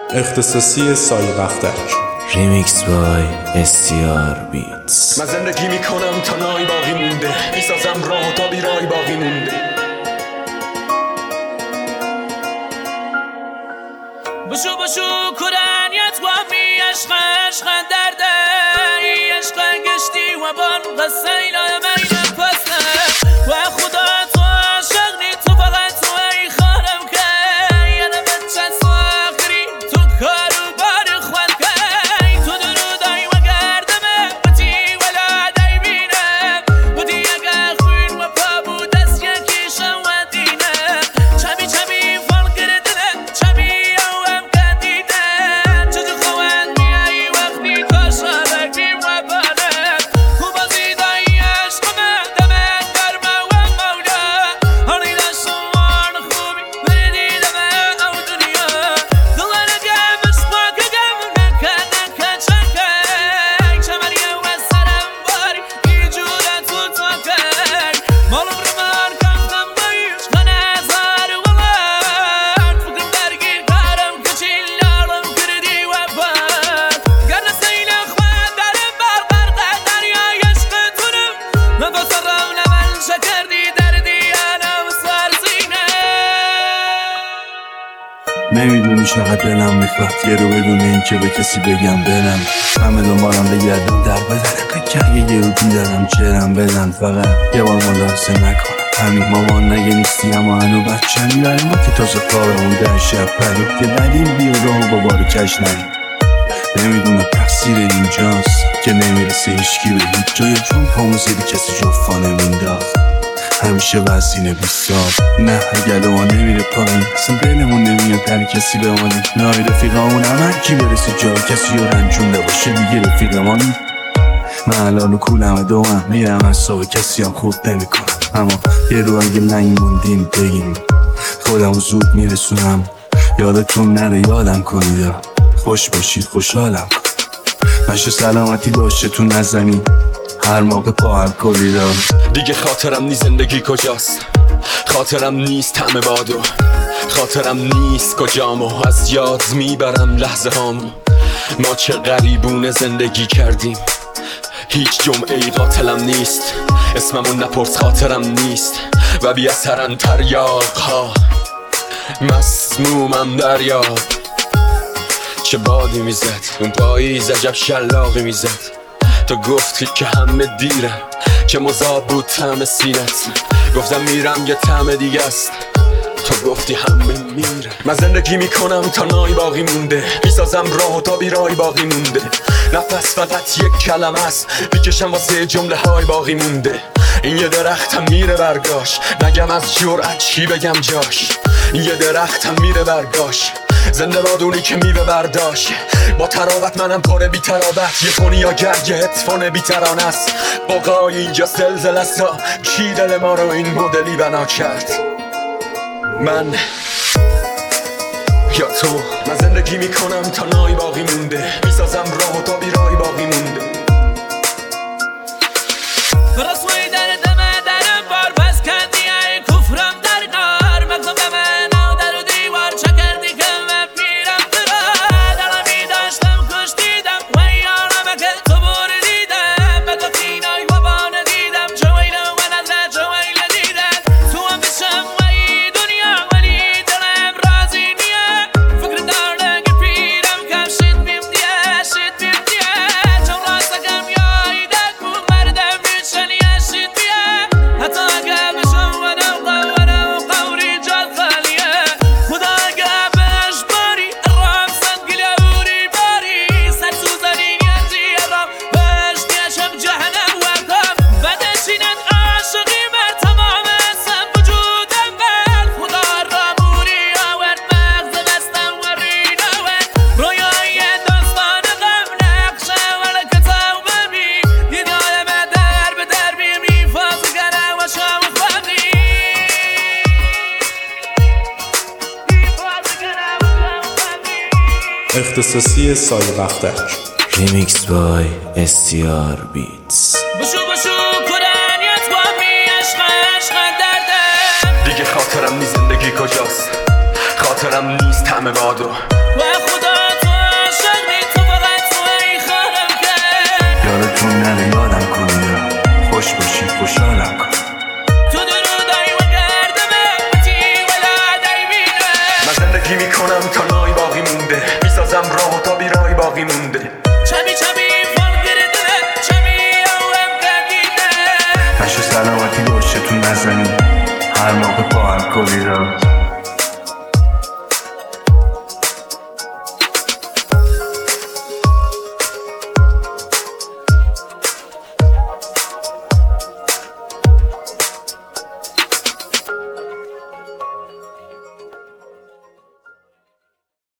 اختصاصی سایه بختک. ریمیکس بای STR بیتس. من زندگی میکنم تا نای باقی مونده، میسازم راه تا بیرای باقی مونده. بشو کرانیت و می عشق درده ای عشق گشتی و بان قصه لا بین پسته و خدا تو عاشق نی تو فقط تو ای خانم که یعنی بچه ساخری تو کارو بار خود که تو درودای و گردمه بطی ولادای بینم بودی اگه خوین و پا بود از یکی شودینه چمی فال کردنه چمی اوم کدیده چجو خوان میایی وقتی کاشارک بی و بانه خوب ازیدای عشقمه دمه گرمه و مولا هانی داشتوان خوبی بردی دمه او دنیا دلانه گمش باکه گم نکه چنکه چمریه و سرم باری ای جوره تو تاکه مالم رمان کفتم بایش خانه زار ولان فکرم درگیر کارم کچیل لالم کردی و بان گرنه سیل خواه دارم برقرقه دریای عشق تونم نفس رو نمن شکردی دردی انا و سرزینه نمیدونی چقدر دلم میخواد یه رو بدون این که به کسی بگم برم همه دنبالم بگردم در بدنم که یه رو دیدنم چرم بدن فقط یه بار ملاحظه نکنم همین مامان نگه نیستی اما هنو بچه میبریم ما که تازه کارمون در شب پلو که ندیم بیا راه با بار کش نیم نمیدونم تقصیر اینجاست که نمیرسه هیچکی به هیچ جای چون پامو زیدی کسی جفا نمینداخت همیشه وزینه بیستاب نه گلو ما نمیره پایین اصلا دلمون نمیاد در کسی بمانیم نای رفیقامون هم هرکی برسه جا کسی رو رنجونده باشه دیگه رفیقمانی من الان کولم دوم میرم از صبح کسی هم خود نمیکنم اما یه رو اگه ننگ موندین بگین خودم زود میرسونم یادتون نره یادم کنید خوش باشید خوشحالم مشه سلامتی باشه تو نزنی هر موقع پا هم کلیدم دیگه خاطرم نی زندگی کجاست، خاطرم نیست همه بادو، خاطرم نیست کجامو از یاد میبرم لحظه هامو. ما چه غریبونه زندگی کردیم هیچ جمعه ای قاتلم نیست اسممون نپرس خاطرم نیست و بی اثرن تریاق ها مسمومم دریاب چه بادی میزد اون پاییز عجب شلاقی میزد تو گفتی که همه دیره که مذاب بود طعم سینت گفتم میرم یه طعم دیگه است تو گفتی همه میره من زندگی میکنم تا نای باقی مونده میسازم راه تا بیرای باقی مونده نفس فقط یک کلمه است میکشم واسه جمله های باقی مونده این یه درختم میره برگاش نگم از جرأت چی بگم جاش این یه درختم میره برگاش زنده بادونی که میوه برداشت با تراوت منم پر بی تراوت یه خونی یا گرگ هتفون بی ترانه است بقای اینجا زلزله سا کی دل ما رو این مدلی بنا کرد من یا تو من زندگی میکنم تا نای باقی مونده میسازم راه تا بیرای باقی مونده رسوی در دمه درم بار بس کردی ای کفرم در نار مگزم دمه نو در و دیوار چه کردی که من پیرم برا دلمی داشتم کش دیدم و یارمه که تو بریدم بدوکی نای و بانه دیدم جویله و نظره جویله دیدم تو هم بشم و ای دنیا ولی دلم رازی نیه فکر دارده که پیرم کم شید بیم دیه چون راستگم یای دک بو مردم بیشنی شید بیه حتی اگه بشم و نو قوری جاد خالیه خدا اگه بهش باری رام سنگیله بوری باری سر سوزنی نیازی رام بهش نیشم جهنم وکم بده چینت عاشقی من تمام اسم وجودم بل خدا را بوری آورد مغز بستم و رینه ورد رویای داستان غم نقشه ول کتاب ببی دیدارم در به در بی فاز گره و شام خواهی اختصاصی سایه بختک. ریمیکس بای STR بیتس. بشو کرانیت و می عشق درده دیگه خاطرم نی زندگی کجاست، خاطرم نیست همه بادو و خدا نره یادم کنی یا خوش باشی خوشحالم کن من زندگی میکنم تا نای باقی مونده میسازم راه تا بیرای باقی مونده چمی فالگرده چمی اوم قدیده نشو سلامتی باشه تو نزنی هر موقع با هم کلی را